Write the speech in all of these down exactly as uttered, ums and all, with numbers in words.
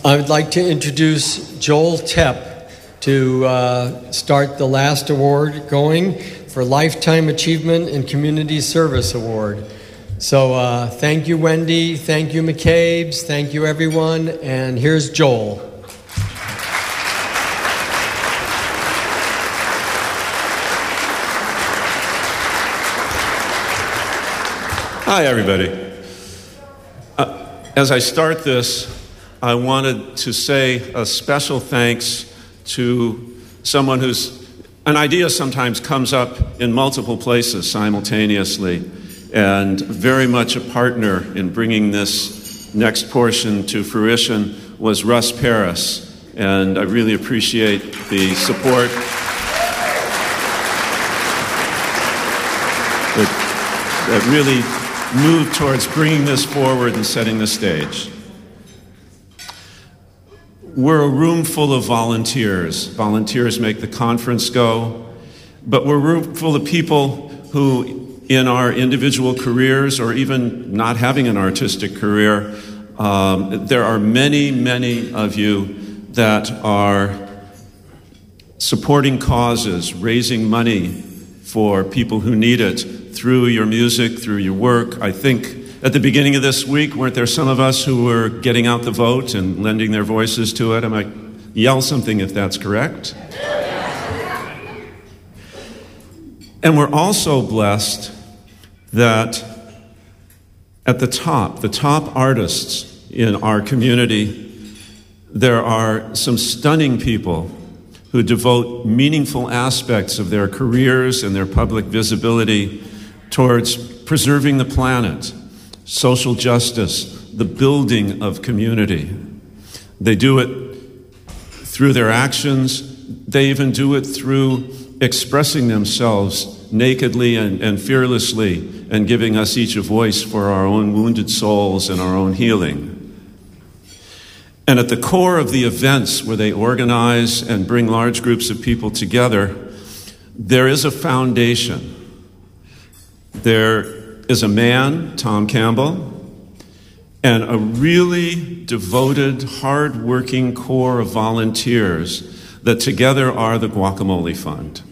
I would like to introduce Joel Tepp to uh, start the last award going for Lifetime Achievement and Community Service Award. So uh, thank you, Wendy. Thank you, McCabe's. Thank you, everyone. And here's Joel. Hi, everybody. Uh, as I start this, I wanted to say a special thanks to someone who's, an idea sometimes comes up in multiple places simultaneously, and very much a partner in bringing this next portion to fruition was Russ Paris, and I really appreciate the support that, that really moved towards bringing this forward and setting the stage. We're a room full of volunteers. Volunteers make the conference go, but we're a room full of people who, in our individual careers or even not having an artistic career, um, there are many, many of you that are supporting causes, raising money for people who need it through your music, through your work. I think at the beginning of this week, weren't there some of us who were getting out the vote and lending their voices to it? I might yell something if that's correct. And we're also blessed that at the top, the top artists in our community, there are some stunning people who devote meaningful aspects of their careers and their public visibility towards preserving the planet, social justice, the building of community. They do it through their actions. They even do it through expressing themselves nakedly and, and fearlessly and giving us each a voice for our own wounded souls and our own healing. And at the core of the events where they organize and bring large groups of people together, there is a foundation. There is a man, Tom Campbell, and a really devoted, hard-working core of volunteers that together are the Guacamole Fund.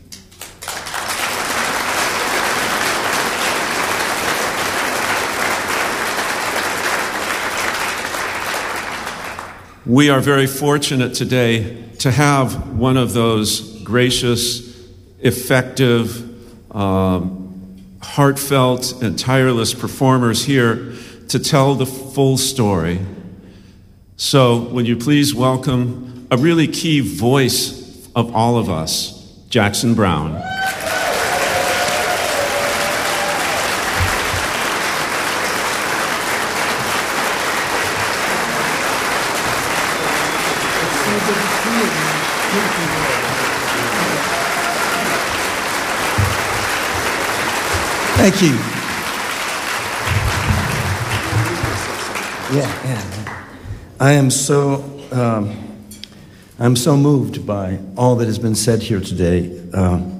We are very fortunate today to have one of those gracious, effective, um, heartfelt, and tireless performers here to tell the full story. So, would you please welcome a really key voice of all of us, Jackson Browne. Thank you. Yeah, yeah. I am so, um, I'm so moved by all that has been said here today. Um,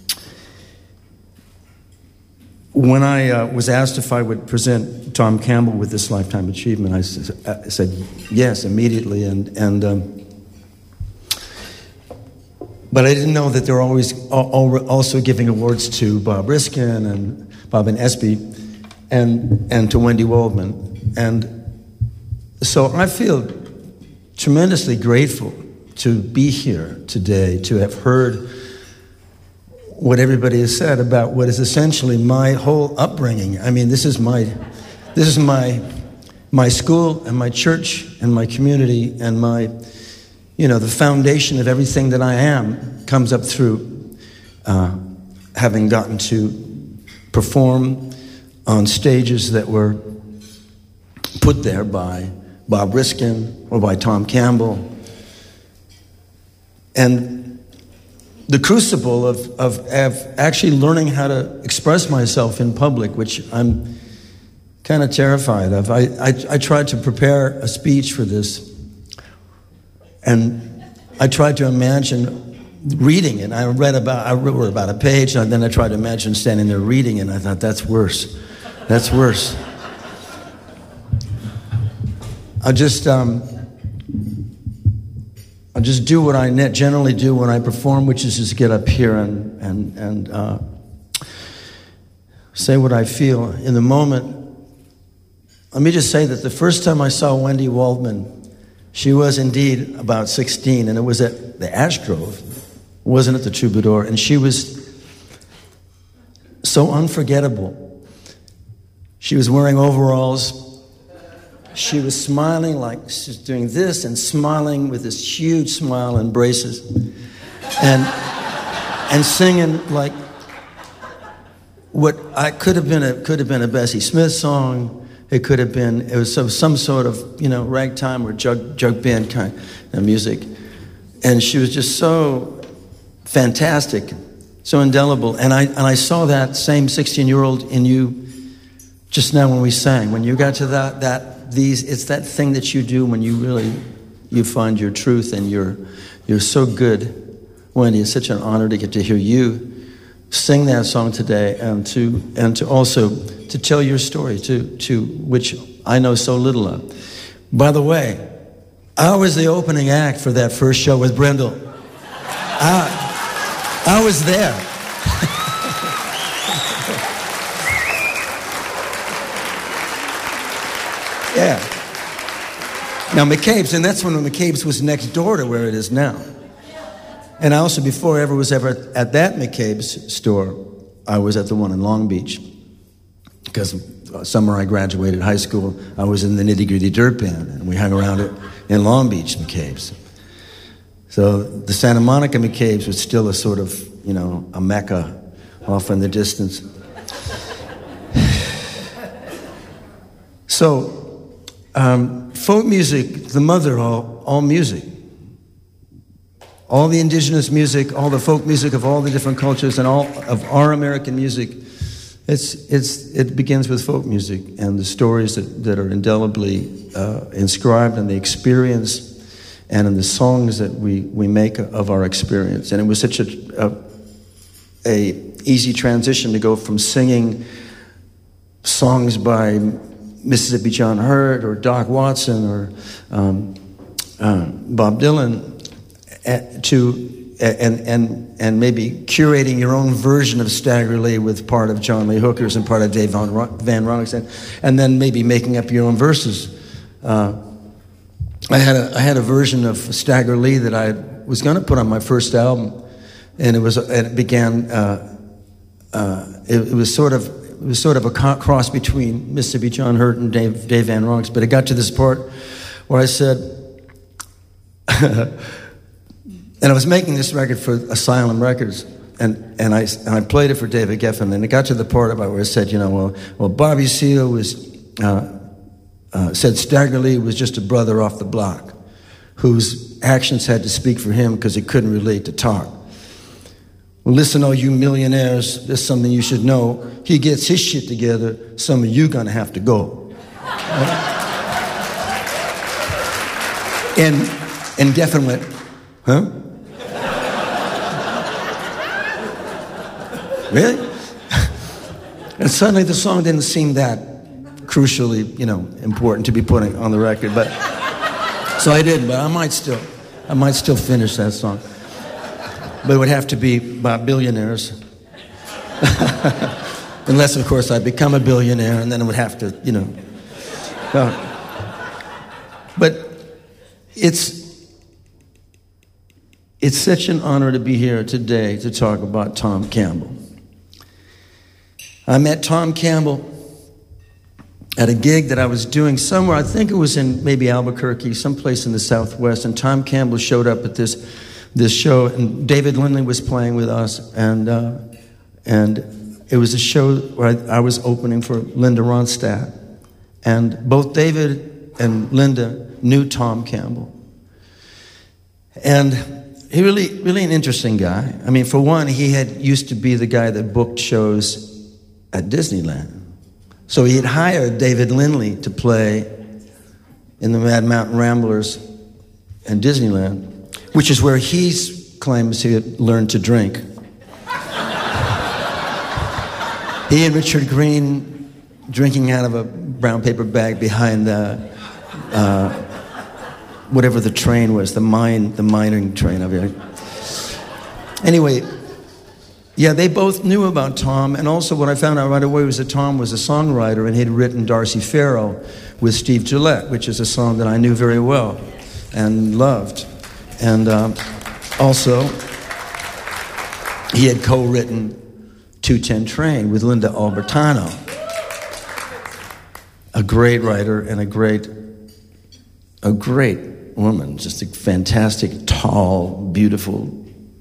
when I uh, was asked if I would present Tom Campbell with this Lifetime Achievement, I, s- I said yes immediately, and and. Um, But I didn't know that they were always also giving awards to Bob Riskin and Bob and Espy and and to Wendy Waldman. And so I feel tremendously grateful to be here today, to have heard what everybody has said about what is essentially my whole upbringing. I mean, this is my this is my my school and my church and my community and my You know, the foundation of everything that I am comes up through uh, having gotten to perform on stages that were put there by Bob Riskin or by Tom Campbell. And the crucible of, of, of actually learning how to express myself in public, which I'm kind of terrified of. I, I, I tried to prepare a speech for this. And I tried to imagine reading it. I read about, I wrote about a page, and then I tried to imagine standing there reading it, and I thought, that's worse. That's worse. I just, um, I'll just do what I ne- generally do when I perform, which is just get up here and and and uh, say what I feel in the moment. Let me just say that the first time I saw Wendy Waldman, she was indeed about sixteen, and it was at the Ashgrove, wasn't at the Troubadour, and she was so unforgettable. She was wearing overalls. She was smiling like she's doing this and smiling with this huge smile and braces, and and singing like what I could have been a could have been a Bessie Smith song. It could have been it was some, some sort of you know ragtime or jug jug band kind of music, and she was just so fantastic, so indelible. And I and I saw that same sixteen-year-old in you just now when we sang. When you got to that that. These, it's that thing that you do when you really, you find your truth, and you're, you're so good, Wendy. It's such an honor to get to hear you sing that song today, and to, and to also to tell your story, to, to which I know so little of. By the way, I was the opening act for that first show with Brendel. I, I was there. Yeah. Now, McCabe's, and that's when McCabe's was next door to where it is now. And I also, before I ever was ever at that McCabe's store, I was at the one in Long Beach. Because uh, summer I graduated high school, I was in the Nitty Gritty Dirt Band, and we hung around it in Long Beach McCabe's. So the Santa Monica McCabe's was still a sort of, you know, a mecca off in the distance. So, Um, folk music, the mother of all, all music. All the indigenous music, all the folk music of all the different cultures, and all of our American music, it's, it's, it begins with folk music and the stories that, that are indelibly uh, inscribed in the experience and in the songs that we, we make of our experience. And it was such a, a, a easy transition to go from singing songs by Mississippi John Hurt or Doc Watson or um, uh, Bob Dylan uh, to and and and maybe curating your own version of Stagger Lee with part of John Lee Hooker's and part of Dave Van, Van Ronks, and, and then maybe making up your own verses. Uh, I had a I had a version of Stagger Lee that I was going to put on my first album, and it was and it began. Uh, uh, it, it was sort of. It was sort of a cross between Mississippi John Hurt and Dave, Dave Van Ronks, but it got to this part where I said, and I was making this record for Asylum Records, and, and, I, and I played it for David Geffen, and it got to the part about where I said, you know, well, well Bobby Seale was, uh, uh, said Stagger Lee was just a brother off the block whose actions had to speak for him because he couldn't relate to talk. Well, listen, all you millionaires, there's something you should know. He gets his shit together, some of you gonna have to go. Right? And, and Geffen went, huh? Really? And suddenly the song didn't seem that crucially, you know, important to be putting on the record, but so I didn't, but I might still, I might still finish that song. But it would have to be by billionaires. Unless, of course, I become a billionaire, and then it would have to, you know. Uh, but it's, it's such an honor to be here today to talk about Tom Campbell. I met Tom Campbell at a gig that I was doing somewhere, I think it was in maybe Albuquerque, someplace in the Southwest, and Tom Campbell showed up at this this show, and David Lindley was playing with us, and uh, and it was a show where I, I was opening for Linda Ronstadt, and both David and Linda knew Tom Campbell, and he really, really an interesting guy. I mean, for one, he had used to be the guy that booked shows at Disneyland, so he had hired David Lindley to play in the Mad Mountain Ramblers and Disneyland, which is where he claims he had learned to drink. He and Richard Green drinking out of a brown paper bag behind the, uh, whatever the train was, the mine, the mining train. I mean, anyway, yeah, they both knew about Tom, and also what I found out right away was that Tom was a songwriter, and he'd written Darcy Farrow with Steve Gillette, which is a song that I knew very well and loved. And uh, also, he had co-written two ten Train with Linda Albertano, a great writer and a great, a great woman, just a fantastic, tall, beautiful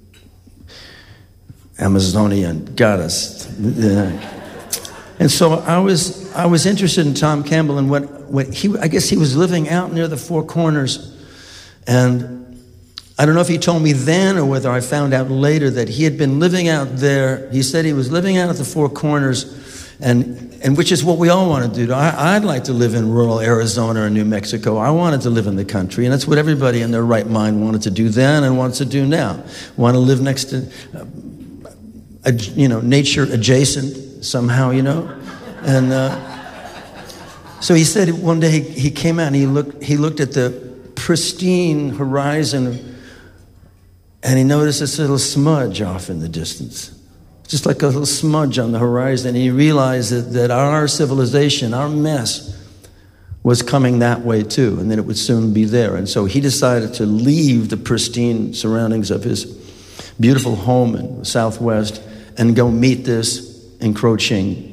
Amazonian goddess. And so I was I was interested in Tom Campbell and what, what he, I guess he was living out near the Four Corners. And I don't know if he told me then or whether I found out later that he had been living out there. He said he was living out at the Four Corners, and and which is what we all want to do. I, I'd like to live in rural Arizona or New Mexico. I wanted to live in the country, and that's what everybody in their right mind wanted to do then and wants to do now. Want to live next to, uh, a, you know, nature adjacent somehow, you know. And uh, so he said one day he, he came out and he looked he looked at the pristine horizon, and he noticed this little smudge off in the distance. Just like a little smudge on the horizon. And he realized that, that our civilization, our mess, was coming that way too, and that it would soon be there. And so he decided to leave the pristine surroundings of his beautiful home in the Southwest and go meet this encroaching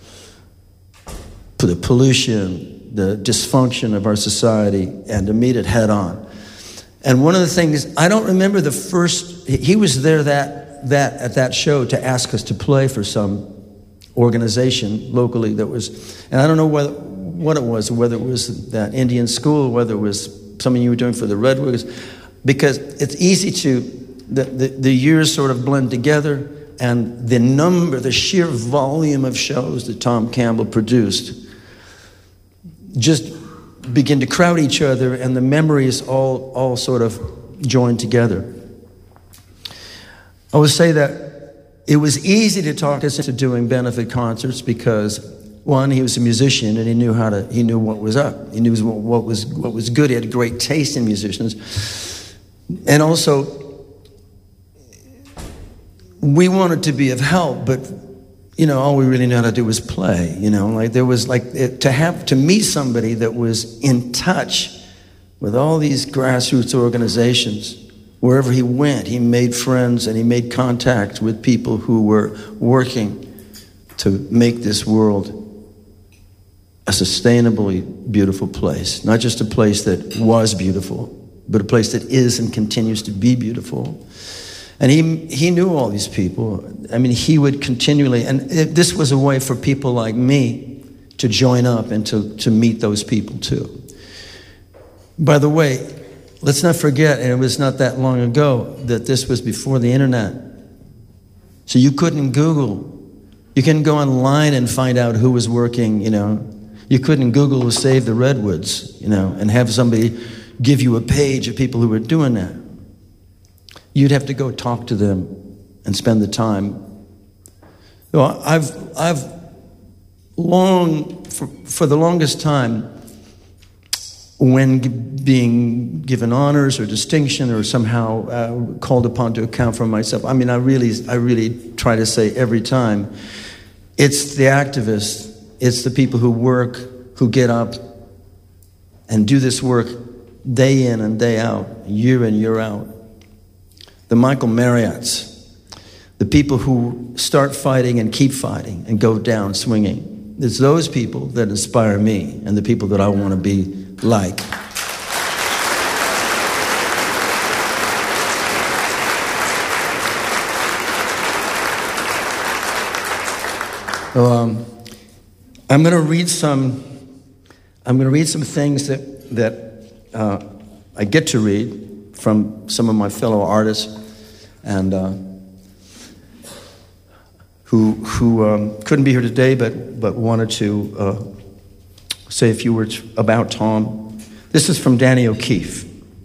the pollution, the dysfunction of our society, and to meet it head on. And one of the things, I don't remember the first, he was there that that at that show to ask us to play for some organization locally that was, and I don't know whether, what it was, whether it was that Indian school, whether it was something you were doing for the Redwoods, because it's easy to, the, the, the years sort of blend together, and the number, the sheer volume of shows that Tom Campbell produced just begin to crowd each other, and the memories all, all sort of join together. I would say that it was easy to talk us into doing benefit concerts because, one, he was a musician and he knew how to. He knew what was up. He knew what, what was what was good. He had great taste in musicians, and also we wanted to be of help. But you know, all we really knew how to do was play. You know, like there was like it, to have to meet somebody that was in touch with all these grassroots organizations. Wherever he went, he made friends and he made contact with people who were working to make this world a sustainably beautiful place. Not just a place that was beautiful, but a place that is and continues to be beautiful. And he he knew all these people. I mean, he would continually, and it, this was a way for people like me to join up and to, to meet those people too. By the way, let's not forget, and it was not that long ago, that this was before the internet. So you couldn't Google. You couldn't go online and find out who was working, you know. You couldn't Google Save the Redwoods, you know, and have somebody give you a page of people who were doing that. You'd have to go talk to them and spend the time. So I've, I've long, for, for the longest time, when being given honors or distinction or somehow uh, called upon to account for myself, I mean, I really, I really try to say every time, it's the activists, it's the people who work, who get up and do this work day in and day out, year in, year out. The Michael Marriotts, the people who start fighting and keep fighting and go down swinging. It's those people that inspire me and the people that I want to be like. So, um, I'm going to read some. I'm going to read some things that that uh, I get to read from some of my fellow artists, and uh, who who um, couldn't be here today, but but wanted to. Uh, say a few words about Tom. This is from Danny O'Keefe.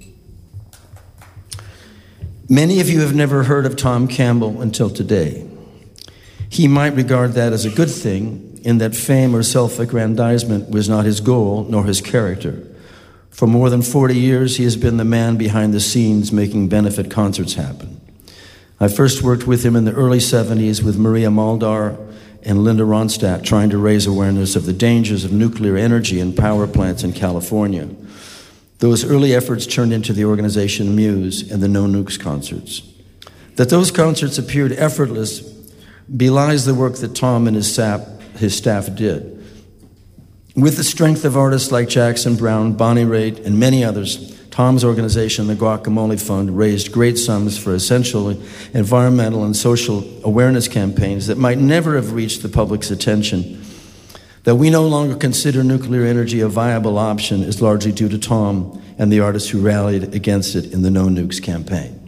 Many of you have never heard of Tom Campbell until today. He might regard that as a good thing, in that fame or self-aggrandizement was not his goal nor his character. For more than forty years, he has been the man behind the scenes making benefit concerts happen. I first worked with him in the early seventies with Maria Maldar and Linda Ronstadt, trying to raise awareness of the dangers of nuclear energy and power plants in California. Those early efforts turned into the organization Muse and the No Nukes concerts. That those concerts appeared effortless belies the work that Tom and his, sap, his staff did. With the strength of artists like Jackson Browne, Bonnie Raitt, and many others, Tom's organization, the Guacamole Fund, raised great sums for essential environmental and social awareness campaigns that might never have reached the public's attention. That we no longer consider nuclear energy a viable option is largely due to Tom and the artists who rallied against it in the No Nukes campaign.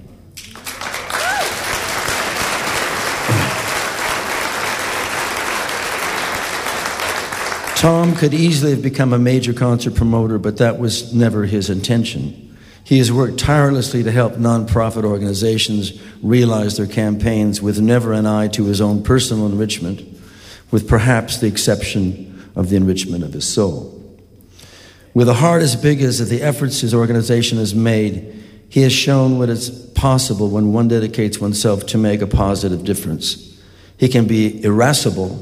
Tom could easily have become a major concert promoter, but that was never his intention. He has worked tirelessly to help nonprofit organizations realize their campaigns with never an eye to his own personal enrichment, with perhaps the exception of the enrichment of his soul. With a heart as big as the efforts his organization has made, he has shown what is possible when one dedicates oneself to make a positive difference. He can be irascible.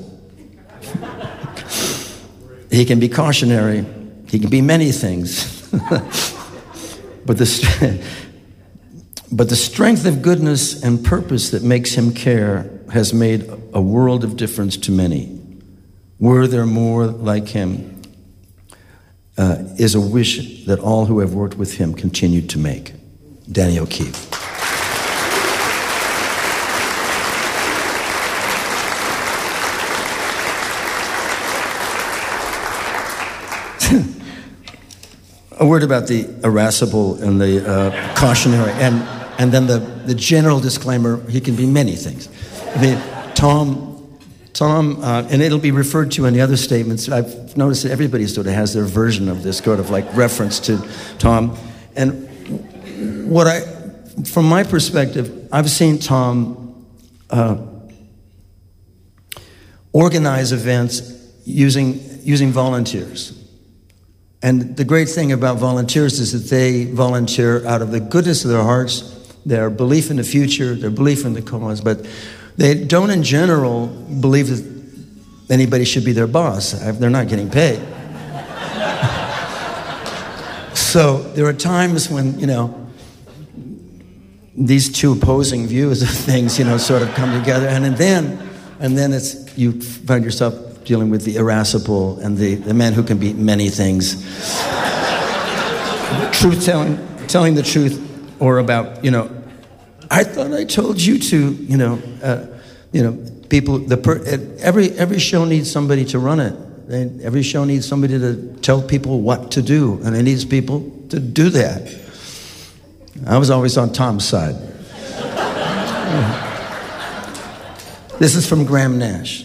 He can be cautionary. He can be many things. but, the, but the strength of goodness and purpose that makes him care has made a world of difference to many. Were there more like him, uh, is a wish that all who have worked with him continue to make. Danny O'Keefe. A word about the irascible and the uh, cautionary, and and then the, the general disclaimer, he can be many things. I mean, Tom, Tom, uh, and it'll be referred to in the other statements. I've noticed that everybody sort of has their version of this sort of like reference to Tom. And what I, from my perspective, I've seen Tom uh, organize events using using volunteers. And the great thing about volunteers is that they volunteer out of the goodness of their hearts, their belief in the future, their belief in the cause, but they don't in general believe that anybody should be their boss. They're not getting paid. So there are times when, you know, these two opposing views of things, you know, sort of come together, and then, and then it's, you find yourself dealing with the irascible and the, the man who can be many things. Truth telling, telling the truth, or about, you know, I thought I told you to, you know, uh, you know, people, the per, every every show needs somebody to run it. And every show needs somebody to tell people what to do, and it needs people to do that. I was always on Tom's side. This is from Graham Nash.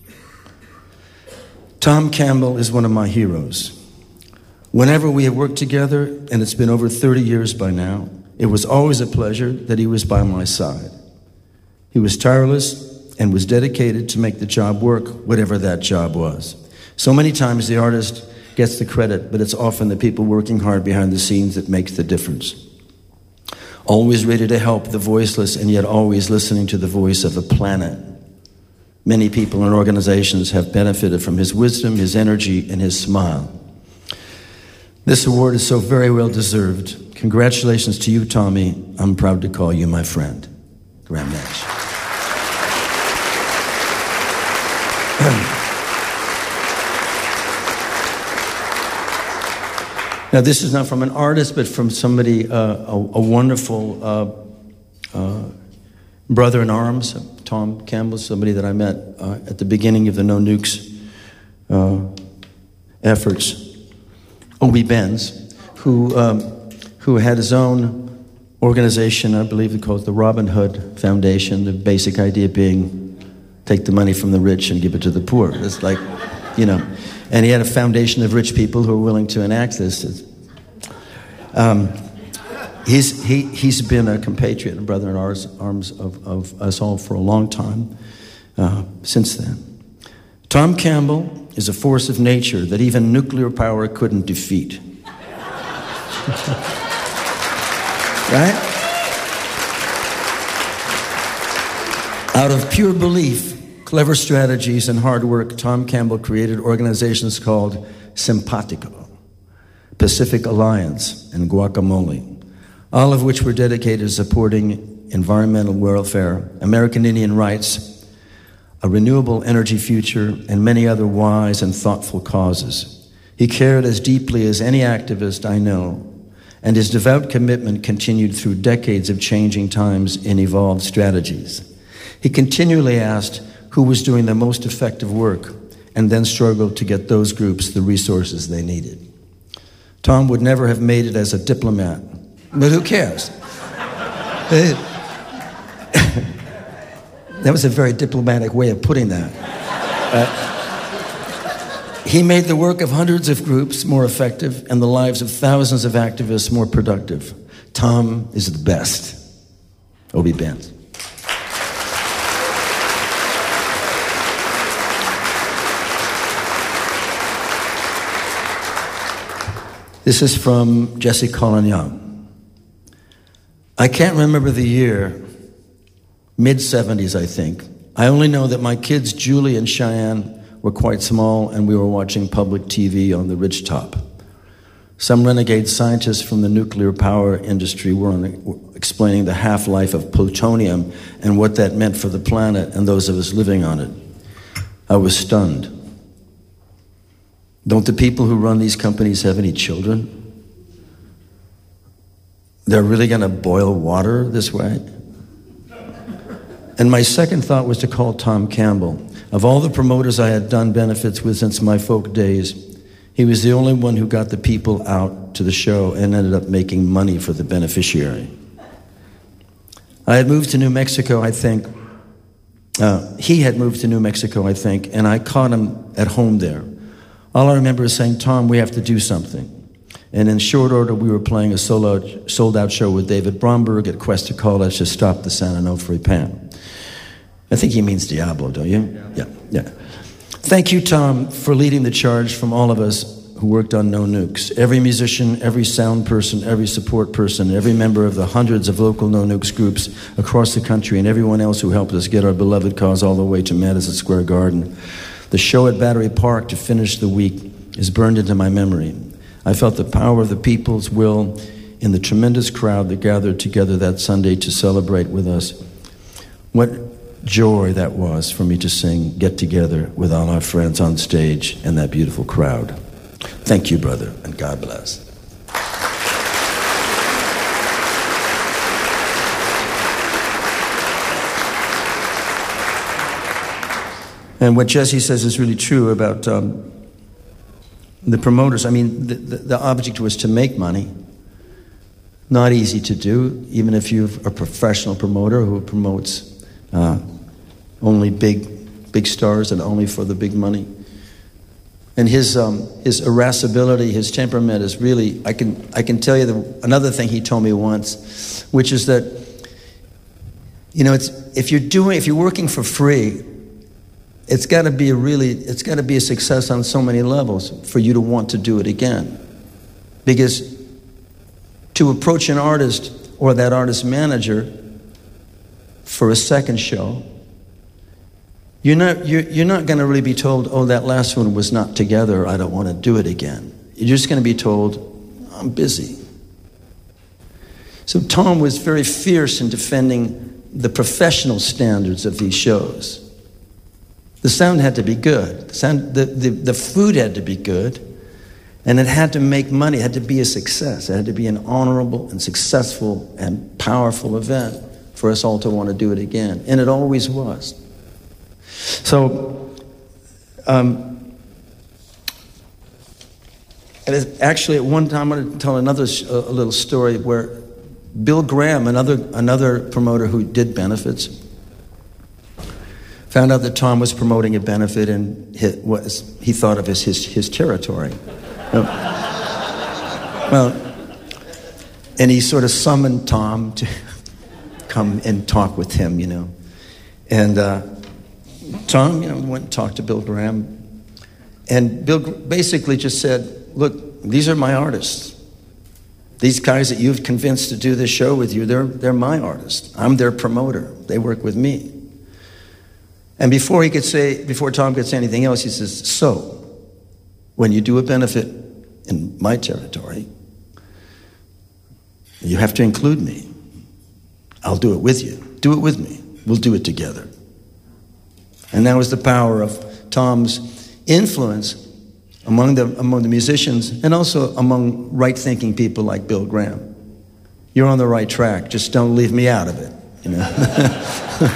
Tom Campbell is one of my heroes. Whenever we have worked together, and it's been over thirty years by now, it was always a pleasure that he was by my side. He was tireless and was dedicated to make the job work, whatever that job was. So many times the artist gets the credit, but it's often the people working hard behind the scenes that makes the difference. Always ready to help the voiceless, and yet always listening to the voice of the planet. Many people and organizations have benefited from his wisdom, his energy, and his smile. This award is so very well deserved. Congratulations to you, Tommy. I'm proud to call you my friend. Graham Nash. Now, this is not from an artist, but from somebody, uh, a, a wonderful uh, uh, brother in arms, Tom Campbell, somebody that I met uh, at the beginning of the No Nukes uh, efforts. Obi Benz, who um, who had his own organization, I believe they call it the Robin Hood Foundation, the basic idea being take the money from the rich and give it to the poor. It's like, you know, and he had a foundation of rich people who were willing to enact this. Um, he's, he, he's been a compatriot and brother in ours, arms of, of us all for a long time uh, since then. Tom Campbell is a force of nature that even nuclear power couldn't defeat. Right? Out of pure belief, clever strategies, and hard work, Tom Campbell created organizations called Simpatico, Pacific Alliance, and Guacamole, all of which were dedicated to supporting environmental welfare, American Indian rights, a renewable energy future, and many other wise and thoughtful causes. He cared as deeply as any activist I know, and his devout commitment continued through decades of changing times and evolved strategies. He continually asked who was doing the most effective work, and then struggled to get those groups the resources they needed. Tom would never have made it as a diplomat, but who cares? That was a very diplomatic way of putting that. Uh, he made the work of hundreds of groups more effective and the lives of thousands of activists more productive. Tom is the best. Obi Benz. This is from Jesse Colin Young. I can't remember the year, mid-seventies, I think. I only know that my kids, Julie and Cheyenne, were quite small, and we were watching public T V on the ridgetop. Some renegade scientists from the nuclear power industry were, on the, were explaining the half-life of plutonium and what that meant for the planet and those of us living on it. I was stunned. Don't the people who run these companies have any children? They're really going to boil water this way? And my second thought was to call Tom Campbell. Of all the promoters I had done benefits with since my folk days, he was the only one who got the people out to the show and ended up making money for the beneficiary. I had moved to New Mexico, I think. Uh, he had moved to New Mexico, I think, and I caught him at home there. All I remember is saying, Tom, we have to do something. And in short order, we were playing a sold-out show with David Bromberg at Cuesta College to stop the San Onofre Pan. I think he means Diablo, don't you? Yeah. yeah, yeah. Thank you, Tom, for leading the charge from all of us who worked on No Nukes. Every musician, every sound person, every support person, every member of the hundreds of local No Nukes groups across the country, and everyone else who helped us get our beloved cause all the way to Madison Square Garden. The show at Battery Park to finish the week is burned into my memory. I felt the power of the people's will in the tremendous crowd that gathered together that Sunday to celebrate with us. What joy that was for me to sing Get Together with all our friends on stage and that beautiful crowd. Thank you, brother, and God bless. And what Jesse says is really true about um, the promoters. I mean, the, the, the object was to make money. Not easy to do, even if you're a professional promoter who promotes uh, only big, big stars and only for the big money. And his um, his irascibility, his temperament is really. I can I can tell you the, another thing he told me once, which is that, you know, it's if you're doing if you're working for free. It's got to be a really, it's got to be a success on so many levels for you to want to do it again. Because to approach an artist or that artist manager for a second show, you're not, you're, you're not going to really be told, oh, that last one was not together, I don't want to do it again. You're just going to be told, I'm busy. So Tom was very fierce in defending the professional standards of these shows. The sound had to be good. The, sound, the, the, the food had to be good. And it had to make money. It had to be a success. It had to be an honorable and successful and powerful event for us all to want to do it again. And it always was. So, um, and it's actually at one time, I'm going to tell another sh- a little story where Bill Graham, another another promoter who did benefits, found out that Tom was promoting a benefit and he, was, he thought of as his, his territory. Well, and he sort of summoned Tom to come and talk with him, you know. And uh, Tom, you know, went and talked to Bill Graham. And Bill basically just said, look, these are my artists. These guys that you've convinced to do this show with you, they're, they're my artists. I'm their promoter. They work with me. And before he could say, before Tom could say anything else, he says, so, when you do a benefit in my territory, you have to include me. I'll do it with you. Do it with me. We'll do it together. And that was the power of Tom's influence among the, among the musicians and also among right-thinking people like Bill Graham. You're on the right track. Just don't leave me out of it, you know.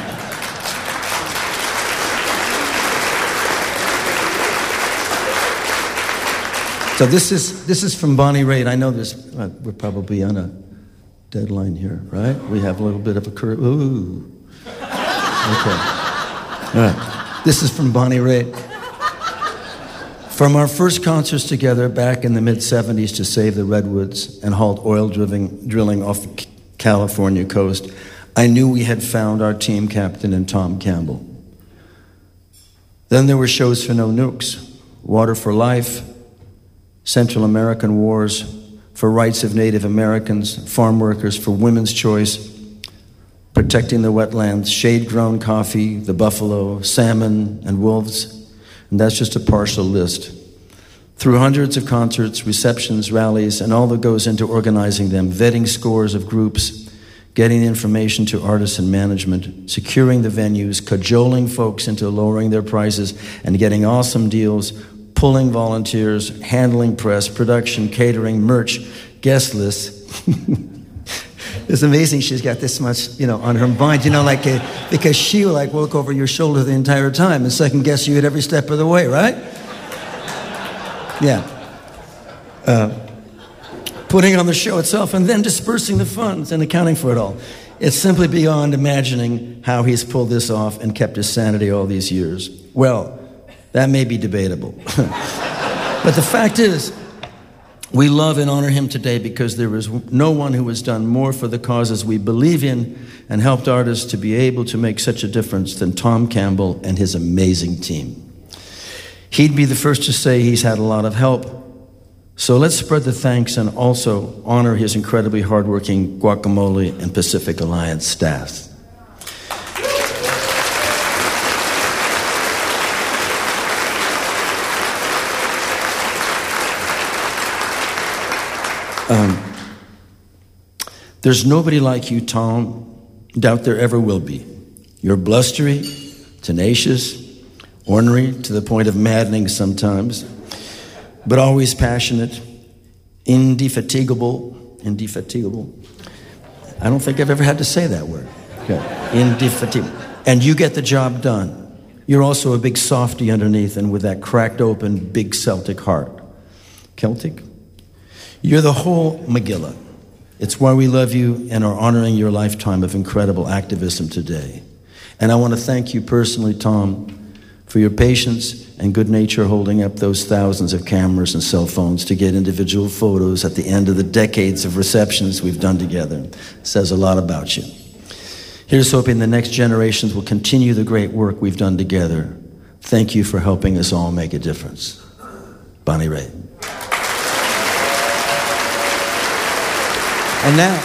So this is this is from Bonnie Raitt. I know there's uh, we're probably on a deadline here, right? We have a little bit of a curve. Ooh. Okay. All right. This is from Bonnie Raitt. From our first concerts together back in the mid-seventies to save the redwoods and halt oil drilling, drilling off the California coast, I knew we had found our team captain in Tom Campbell. Then there were shows for no nukes, Water for Life, Central American Wars, for rights of Native Americans, farm workers, for women's choice, protecting the wetlands, shade-grown coffee, the buffalo, salmon, and wolves. And that's just a partial list. Through hundreds of concerts, receptions, rallies, and all that goes into organizing them, vetting scores of groups, getting information to artists and management, securing the venues, cajoling folks into lowering their prices, and getting awesome deals, pulling volunteers, handling press, production, catering, merch, guest lists. It's amazing she's got this much, you know, on her mind, you know, like, uh, because she will, like, look over your shoulder the entire time and second guess you at every step of the way, right? Yeah. Uh, putting on the show itself and then dispersing the funds and accounting for it all. It's simply beyond imagining how he's pulled this off and kept his sanity all these years. Well, that may be debatable. But the fact is, we love and honor him today because there is no one who has done more for the causes we believe in and helped artists to be able to make such a difference than Tom Campbell and his amazing team. He'd be the first to say he's had a lot of help. So let's spread the thanks and also honor his incredibly hardworking Guacamole and Pacific Alliance staff. Um, there's nobody like you, Tom. Doubt there ever will be. You're blustery, tenacious, ornery to the point of maddening sometimes, but always passionate, indefatigable, indefatigable. I don't think I've ever had to say that word. Okay. Indefatigable. And you get the job done. You're also a big softy underneath and with that cracked open, big Celtic heart. Celtic? You're the whole Megillah. It's why we love you and are honoring your lifetime of incredible activism today. And I want to thank you personally, Tom, for your patience and good nature holding up those thousands of cameras and cell phones to get individual photos at the end of the decades of receptions we've done together. It says a lot about you. Here's hoping the next generations will continue the great work we've done together. Thank you for helping us all make a difference. Bonnie Raitt. And now,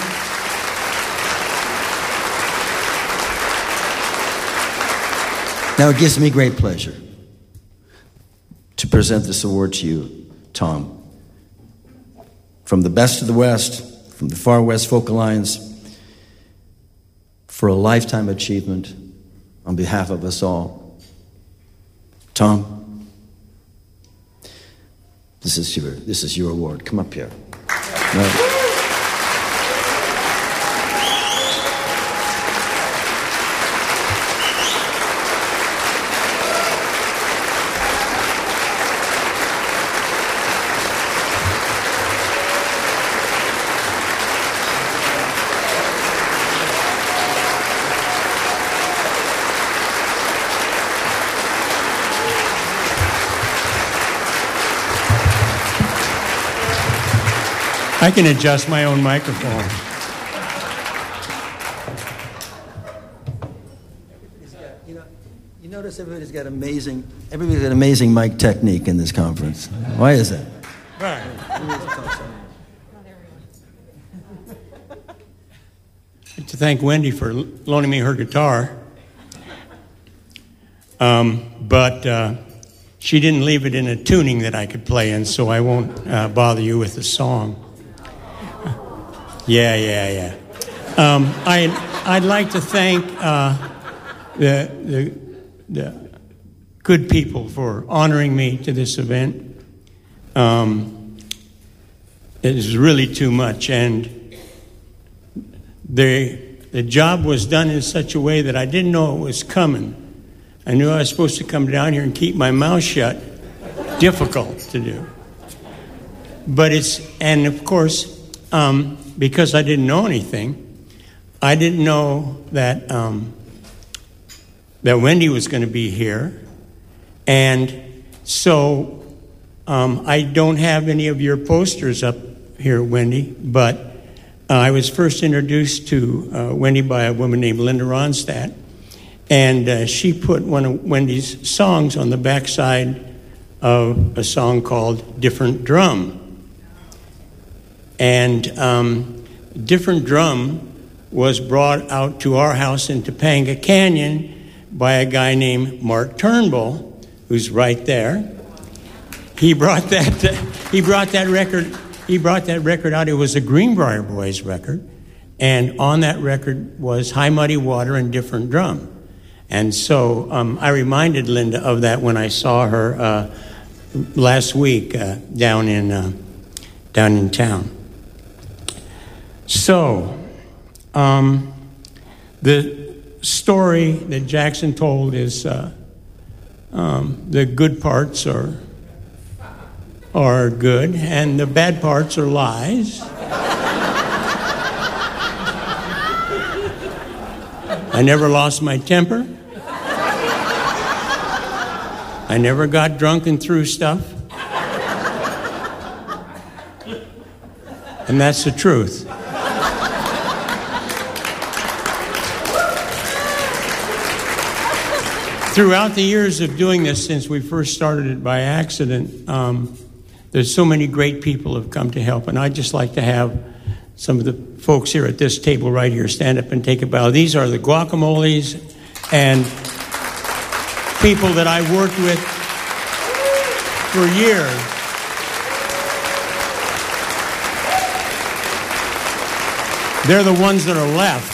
now it gives me great pleasure to present this award to you, Tom. From the best of the West, from the Far West Folk Alliance, for a lifetime achievement on behalf of us all. Tom, this is your, this is your award. Come up here. No. I can adjust my own microphone. Got, you know, you notice everybody's got amazing, everybody's got amazing mic technique in this conference. Why is that? Right. to thank Wendy for loaning me her guitar. Um, but uh, she didn't leave it in a tuning that I could play in, so I won't uh, bother you with the song. Yeah, yeah, yeah. Um, I, I'd like to thank uh, the, the, the good people for honoring me to this event. Um, it is really too much, and the, the job was done in such a way that I didn't know it was coming. I knew I was supposed to come down here and keep my mouth shut. Difficult to do. But it's, and of course, um, because I didn't know anything, I didn't know that um, that Wendy was going to be here. And so um, I don't have any of your posters up here, Wendy, but uh, I was first introduced to uh, Wendy by a woman named Linda Ronstadt. And uh, she put one of Wendy's songs on the backside of a song called Different Drum. And um, Different Drum was brought out to our house in Topanga Canyon by a guy named Mark Turnbull, who's right there. He brought that. Uh, he brought that record. He brought that record out. It was a Greenbrier Boys record, and on that record was High Muddy Water and Different Drum. And so um, I reminded Linda of that when I saw her uh, last week uh, down in uh, down in town. So um, the story that Jackson told is uh, um, the good parts are are good, and the bad parts are lies. I never lost my temper. I never got drunk and threw stuff. And that's the truth. Throughout the years of doing this, since we first started it by accident, um, there's so many great people have come to help. And I'd just like to have some of the folks here at this table right here stand up and take a bow. These are the Guacamoles and people that I worked with for years. They're the ones that are left.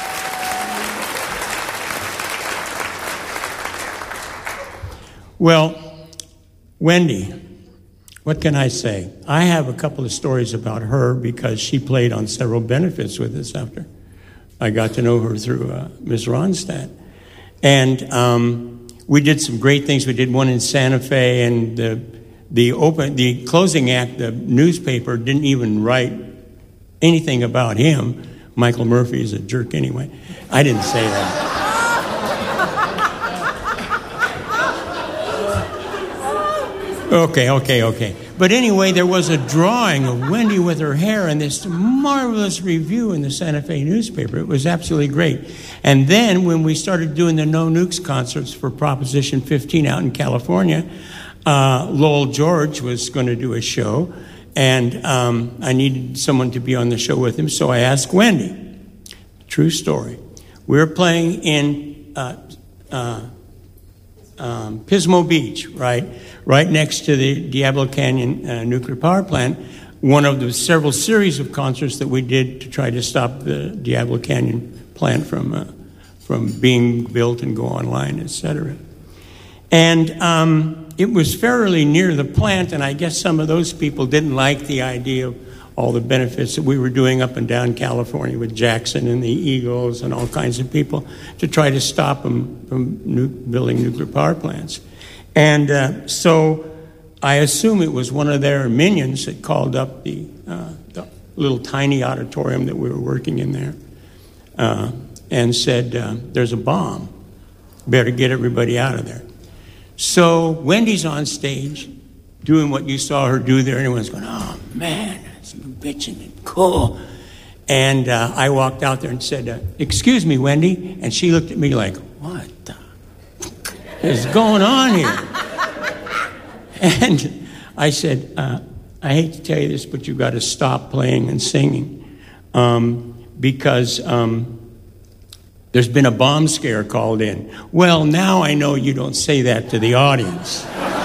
Well, Wendy, what can I say? I have a couple of stories about her because she played on several benefits with us after I got to know her through uh, Miz Ronstadt. And um, we did some great things. We did one in Santa Fe, and the the open the closing act, the newspaper didn't even write anything about him. Michael Murphy is a jerk anyway. I didn't say that. Okay, okay, okay. But anyway, there was a drawing of Wendy with her hair in this marvelous review in the Santa Fe newspaper. It was absolutely great. And then when we started doing the No Nukes concerts for Proposition fifteen out in California, uh, Lowell George was going to do a show, and um, I needed someone to be on the show with him, so I asked Wendy. True story. We were playing in uh, uh, um, Pismo Beach, right? Right next to the Diablo Canyon uh, nuclear power plant, one of the several series of concerts that we did to try to stop the Diablo Canyon plant from uh, from being built and go online, et cetera. And um, it was fairly near the plant, and I guess some of those people didn't like the idea of all the benefits that we were doing up and down California with Jackson and the Eagles and all kinds of people to try to stop them from nu- building nuclear power plants. And uh, so I assume it was one of their minions that called up the, uh, the little tiny auditorium that we were working in there uh, and said, uh, there's a bomb. Better get everybody out of there. So Wendy's on stage doing what you saw her do there. Everyone's going, oh, man, that's bitching and cool. And uh, I walked out there and said, uh, excuse me, Wendy. And she looked at me like, what the is going on here? And I said, uh, I hate to tell you this, but you've got to stop playing and singing. Um, because um, there's been a bomb scare called in. Well, now I know you don't say that to the audience.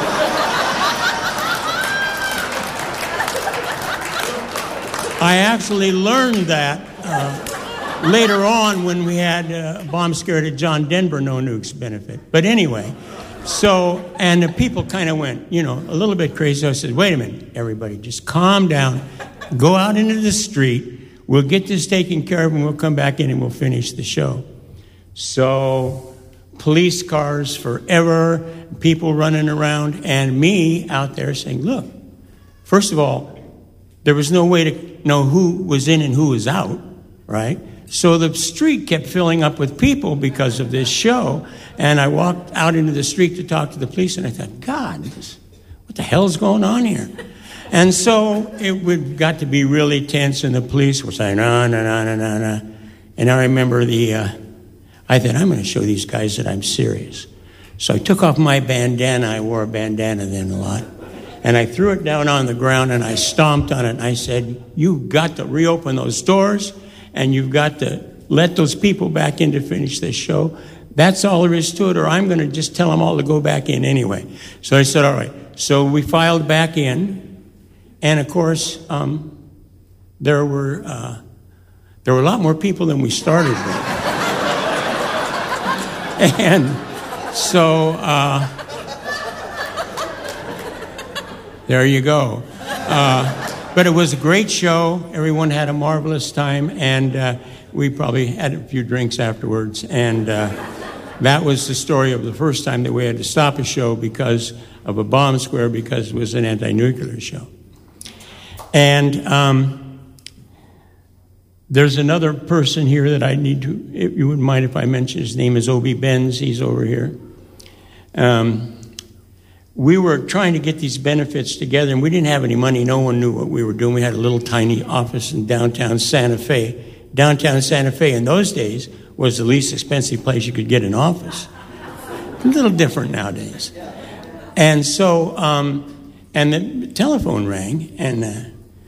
I actually learned that uh, later on when we had a bomb scare at John Denver No Nukes benefit. But anyway, so, and the people kind of went, you know, a little bit crazy. So I said, wait a minute, everybody, just calm down. Go out into the street. We'll get this taken care of and we'll come back in and we'll finish the show. So, police cars forever, people running around, and me out there saying, look, first of all, there was no way to know who was in and who was out, right? So the street kept filling up with people because of this show. And I walked out into the street to talk to the police, and I thought, God, this, what the hell's going on here? And so it would, got to be really tense, and the police were saying, no, no, no, no, no, no. And I remember the, uh, I thought, I'm going to show these guys that I'm serious. So I took off my bandana. I wore a bandana then a lot. And I threw it down on the ground, and I stomped on it, and I said, you've got to reopen those doors, and you've got to let those people back in to finish this show. That's all there is to it, or I'm going to just tell them all to go back in anyway. So I said, all right. So we filed back in, and of course, um, there were uh, there were a lot more people than we started with. And so... Uh, There you go. Uh, but it was a great show. Everyone had a marvelous time, and uh, we probably had a few drinks afterwards. And uh, that was the story of the first time that we had to stop a show because of a bomb scare, because it was an anti-nuclear show. And um, there's another person here that I need to, if you wouldn't mind if I mention his name, is Obie Benz. He's over here. Um, We were trying to get these benefits together, and we didn't have any money. No one knew what we were doing. We had a little tiny office in downtown Santa Fe. Downtown Santa Fe in those days was the least expensive place you could get an office. A little different nowadays. And so, um, and the telephone rang, and uh,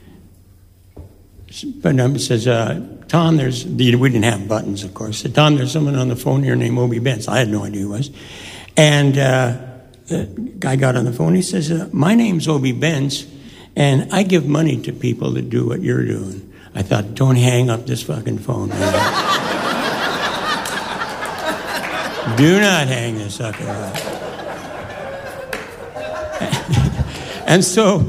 it says, uh, Tom, there's, we didn't have buttons, of course. Said, Tom, there's someone on the phone here named Obie Benz. I had no idea who it was. And, uh, the guy got on the phone. He says, uh, my name's Obie Benz, and I give money to people that do what you're doing. I thought, don't hang up this fucking phone. Do not hang this sucker up. And so,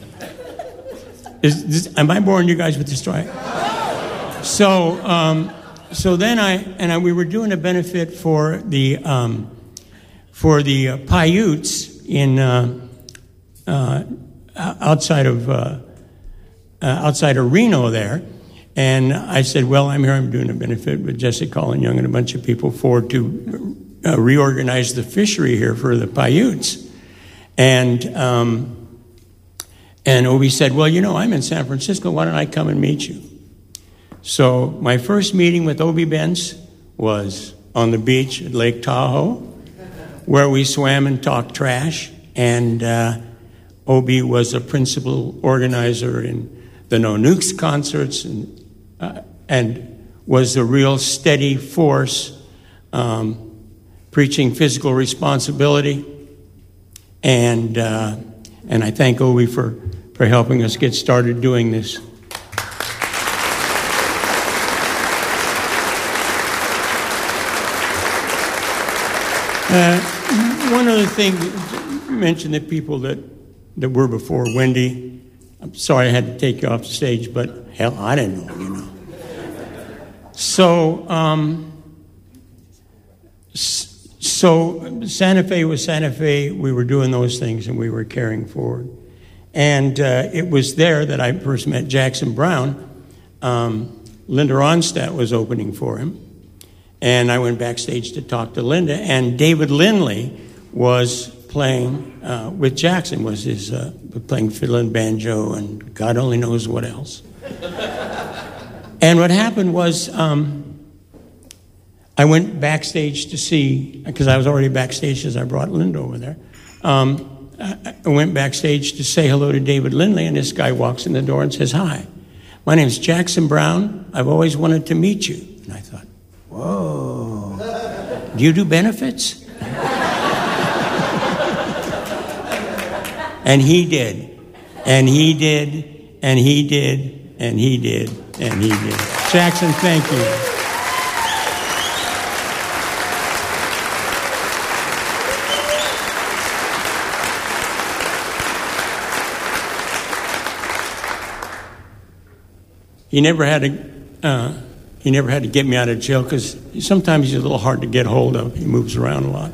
is this, am I boring you guys with this story? So, um, so then I, and I, we were doing a benefit for the... Um, for the uh, Paiutes in uh, uh, outside of uh, uh, outside of Reno there, and I said, "Well, I'm here. I'm doing a benefit with Jesse Colin Young and a bunch of people for to uh, reorganize the fishery here for the Paiutes." And um, and Obie said, "Well, you know, I'm in San Francisco. Why don't I come and meet you?" So my first meeting with Obie Benz was on the beach at Lake Tahoe, where we swam and talked trash, and uh, Obie was a principal organizer in the No Nukes concerts, and uh, and was a real steady force, um, preaching physical responsibility, and uh, and I thank Obie for for helping us get started doing this. Uh, one other thing, mention the people that, that were before Wendy. I'm sorry I had to take you off the stage, but hell, I didn't know, you know. So, um, so Santa Fe was Santa Fe. We were doing those things, and we were carrying forward. And uh, it was there that I first met Jackson Browne. Um, Linda Ronstadt was opening for him. And I went backstage to talk to Linda, and David Lindley was playing uh, with Jackson, was his uh, playing fiddle and banjo, and God only knows what else. And what happened was, um, I went backstage to see, because I was already backstage because I brought Linda over there. Um, I went backstage to say hello to David Lindley, and this guy walks in the door and says hi. my name's Jackson Brown. I've always wanted to meet you. And I thought, whoa, do you do benefits? And he did, and he did, and he did, and he did, and he did. Jackson, thank you. He never had to, uh, he never had to get me out of jail because sometimes he's a little hard to get hold of. He moves around a lot.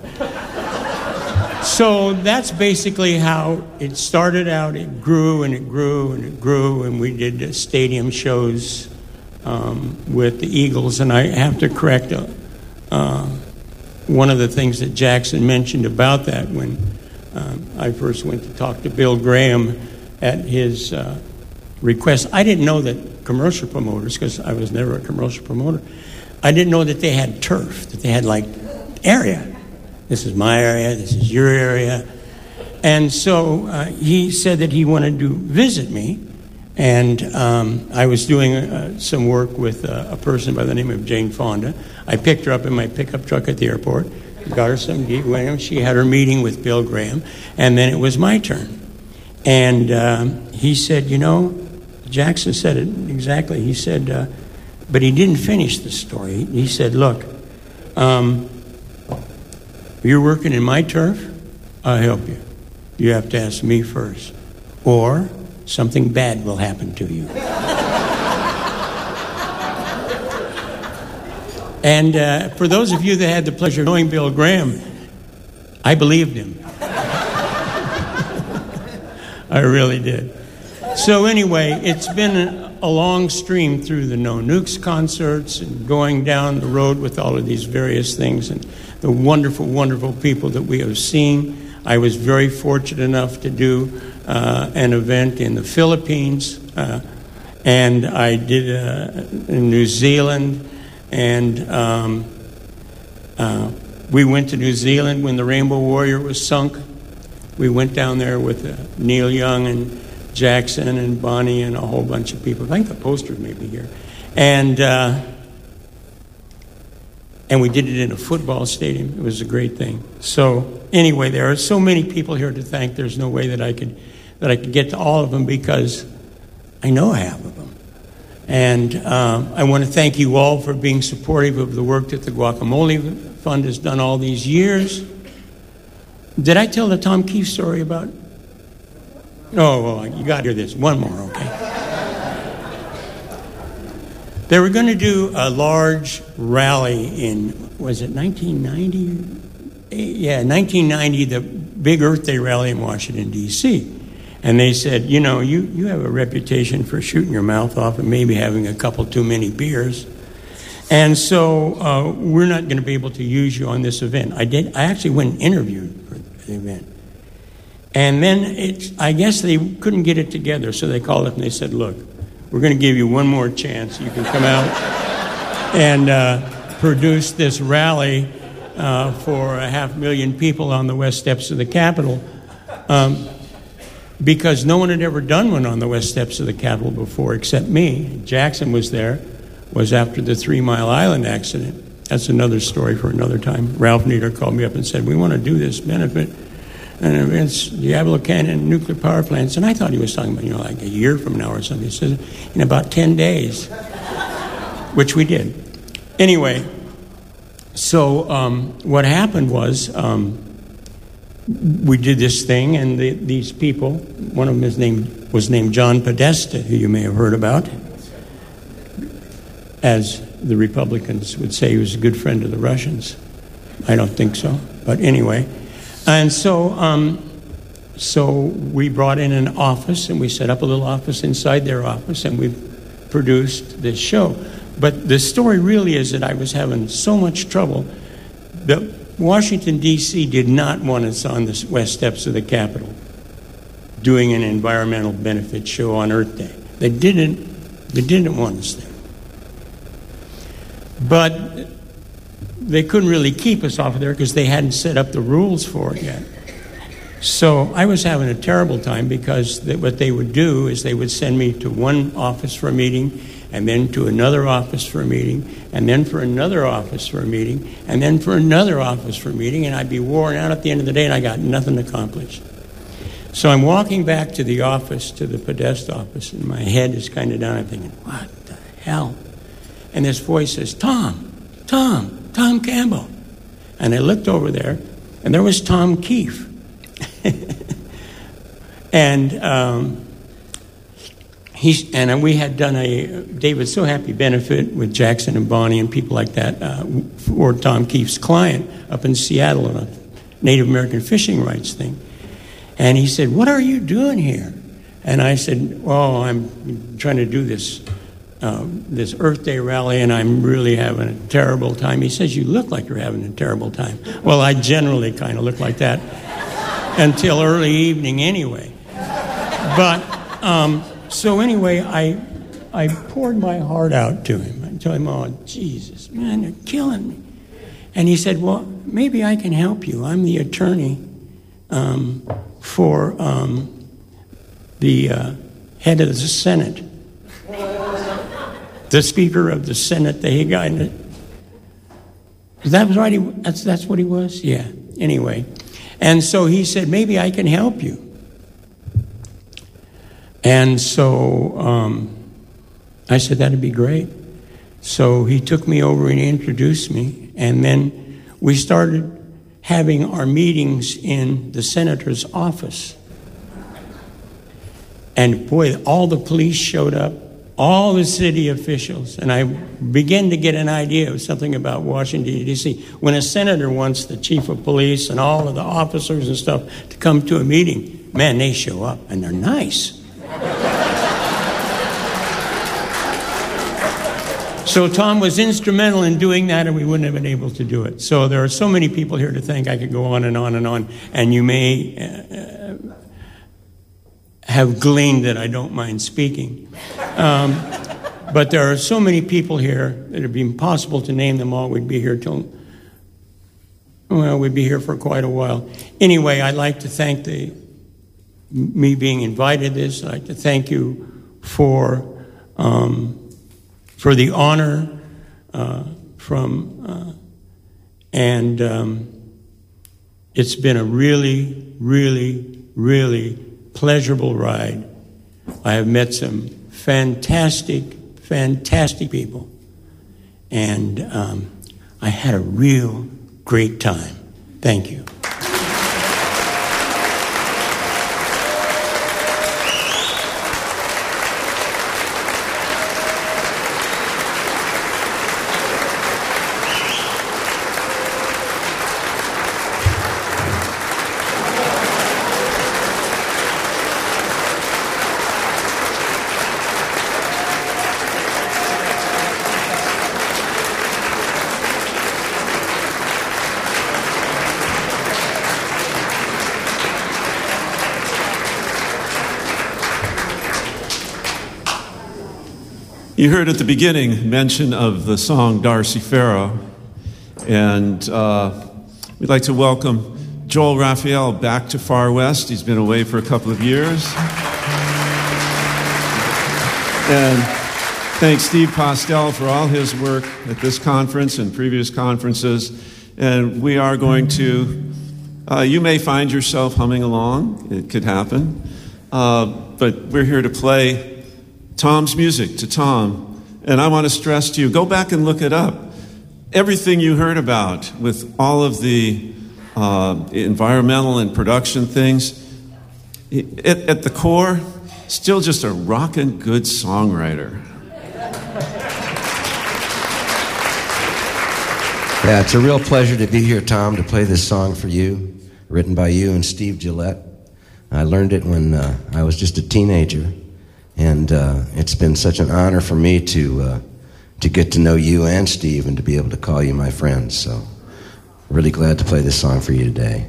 So that's basically how it started out. It grew and it grew and it grew, and we did uh, stadium shows um, with the Eagles. And I have to correct uh, uh, one of the things that Jackson mentioned about that when um, I first went to talk to Bill Graham at his uh, request. I didn't know that commercial promoters, because I was never a commercial promoter, I didn't know that they had turf, that they had like area. This is my area, this is your area. And so uh, he said that he wanted to visit me. And um, I was doing uh, some work with uh, a person by the name of Jane Fonda. I picked her up in my pickup truck at the airport, got her some tea. She had her meeting with Bill Graham, and then it was my turn. And um, he said, you know, Jackson said it exactly. He said, uh, but he didn't finish the story. He said, look, um, you're working in my turf, I'll help you. You have to ask me first, or something bad will happen to you. And uh, for those of you that had the pleasure of knowing Bill Graham, I believed him. I really did. So anyway, it's been a long stream through the No Nukes concerts and going down the road with all of these various things and the wonderful, wonderful people that we have seen. I was very fortunate enough to do uh, an event in the Philippines, uh, and I did uh, in New Zealand, and um, uh, we went to New Zealand when the Rainbow Warrior was sunk. We went down there with uh, Neil Young and Jackson and Bonnie and a whole bunch of people. I think the poster may be here. And uh, and we did it in a football stadium. It was a great thing. So anyway, there are so many people here to thank. There's no way that I could that I could get to all of them because I know half of them. And um, I want to thank you all for being supportive of the work that the Guacamole Fund has done all these years. Did I tell the Tom Keefe story about? Oh, well, you got to hear this. One more, okay? They were going to do a large rally in, was it nineteen ninety? Yeah, nineteen ninety, the big Earth Day rally in Washington, D C And they said, you know, you, you have a reputation for shooting your mouth off and maybe having a couple too many beers. And so uh, we're not going to be able to use you on this event. I did. I actually went and interviewed for the event. And then it's, I guess they couldn't get it together, so they called up and they said, look, we're going to give you one more chance. You can come out and uh, produce this rally uh, for a half million people on the west steps of the Capitol, um, because no one had ever done one on the west steps of the Capitol before except me. Jackson was there, was after the Three Mile Island accident. That's another story for another time. Ralph Nader called me up and said, we want to do this benefit. And it's Diablo Canyon nuclear power plants. And I thought he was talking about, you know, like a year from now or something. He said, in about ten days, which we did. Anyway, so um, what happened was um, we did this thing, and the, these people, one of them is named, was named John Podesta, who you may have heard about. As the Republicans would say, he was a good friend of the Russians. I don't think so. But anyway. And so um, so we brought in an office, and we set up a little office inside their office, and we produced this show. But the story really is that I was having so much trouble that Washington, D C did not want us on the west steps of the Capitol doing an environmental benefit show on Earth Day. They didn't, they didn't want us there. But they couldn't really keep us off of there because they hadn't set up the rules for it yet. So I was having a terrible time because th- what they would do is they would send me to one office for a meeting, and then to another office for a meeting, and then for another office for a meeting, and then for another office for a meeting, and I'd be worn out at the end of the day, and I got nothing accomplished. So I'm walking back to the office, to the Podesta office, and my head is kind of down. I'm thinking, what the hell? And this voice says, Tom, Tom, Tom Campbell. And I looked over there, and there was Tom Keefe. and um, he's and we had done a David So Happy benefit with Jackson and Bonnie and people like that uh, for Tom Keefe's client up in Seattle on a Native American fishing rights thing. And he said, "What are you doing here?" And I said, "Well, I'm trying to do this uh, this Earth Day rally, and I'm really having a terrible time." He says, "You look like you're having a terrible time." Well, I generally kind of look like that until early evening anyway. But um, so anyway, I I poured my heart out to him. I told him, "Oh, Jesus, man, they're killing me." And he said, "Well, maybe I can help you. I'm the attorney um, for um, the uh, head of the Senate, the Speaker of the Senate, the guy." That was right. He, that's that's what he was. Yeah. Anyway, and so he said, "Maybe I can help you." And so um, I said, "That'd be great." So he took me over and he introduced me, and then we started having our meetings in the senator's office. And boy, all the police showed up, all the city officials, and I began to get an idea of something about Washington, D C When a senator wants the chief of police and all of the officers and stuff to come to a meeting, man, they show up, and they're nice. So Tom was instrumental in doing that, and we wouldn't have been able to do it. So there are so many people here to thank. I could go on and on and on, and you may uh, have gleaned that I don't mind speaking. Um, but there are so many people here that it would be impossible to name them all. We'd be here till, well, we'd be here for quite a while. Anyway, I'd like to thank the me being invited this. I'd like to thank you for um, for the honor uh, from, uh, and um, it's been a really, really, really pleasurable ride. I have met some fantastic, fantastic people, and um, I had a real great time. Thank you. You heard at the beginning mention of the song Darcy Farrow, and uh, we'd like to welcome Joel Raphael back to Far West. He's been away for a couple of years. And thanks Steve Postel for all his work at this conference and previous conferences. And we are going to, uh, you may find yourself humming along. It could happen. Uh, but we're here to play Tom's music to Tom, and I want to stress to you, go back and look it up. Everything you heard about with all of the uh, environmental and production things, at, at the core, still just a rockin' good songwriter. Yeah, it's a real pleasure to be here, Tom, to play this song for you, written by you and Steve Gillette. I learned it when uh, I was just a teenager. And uh, it's been such an honor for me to uh, to get to know you and Steve and to be able to call you my friends. So really glad to play this song for you today.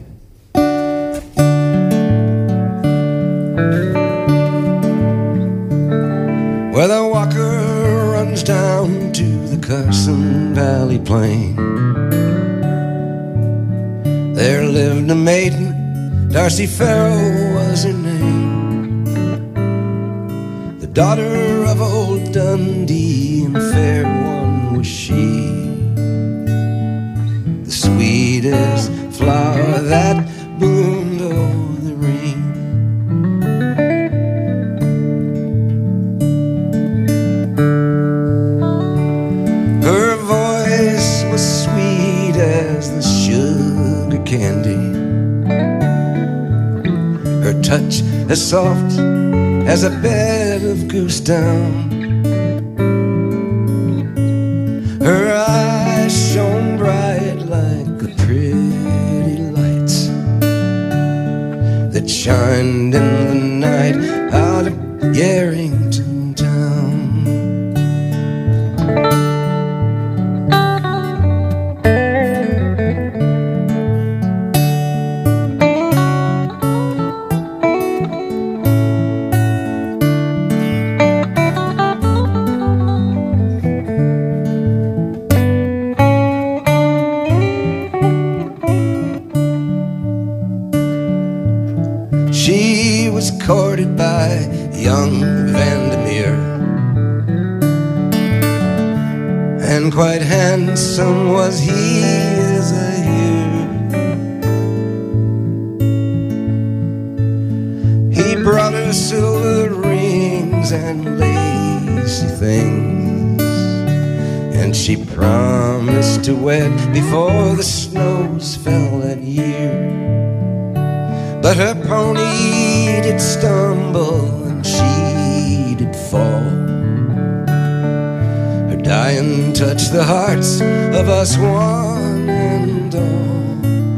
Where the Walker runs down to the Carson Valley Plain, there lived a maiden Darcy Farrell was her name, the daughter of old Dundee, and a fair one was she, the sweetest flower that bloomed o'er the ring. Her voice was sweet as the sugar candy, her touch as soft as a bed of goose down. Her eyes shone bright like the pretty lights that shined in the night out of Yarrington town. She was courted by young Vandermeer, and quite handsome was he, as I hear. He brought her silver rings and lacy things, and she promised to wed before the snows fell that year. But her pony did stumble and she did fall. Her dying touched the hearts of us one and all.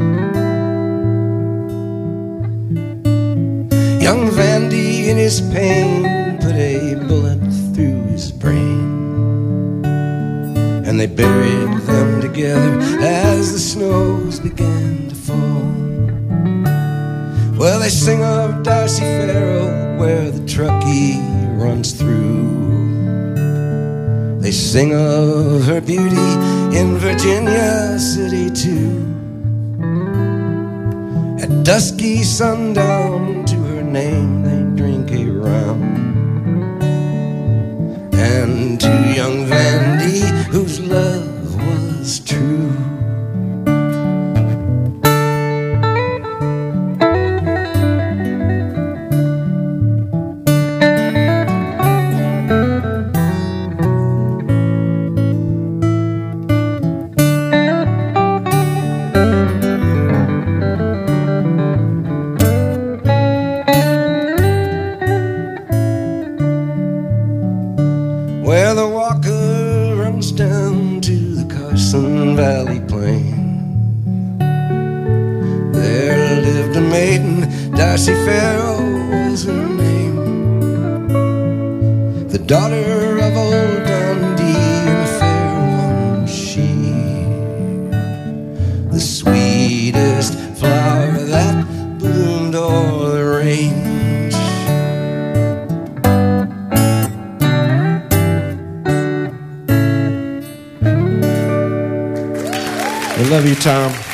Young Vandy in his pain put a bullet through his brain, and they buried them together as the snows began to fall. Well, they sing of Darcy Farrell where the Truckee runs through. They sing of her beauty in Virginia City too. At dusky sundown to her name they drink a round. And to young Vandy, whose love was true, where the Walker runs down to the Carson Valley Plain. There lived a maiden, Darcy Farrell was her name, the daughter of old Dundee, and a fair one was she, the sweetest flower that bloomed o'er the range. I love you, Tom.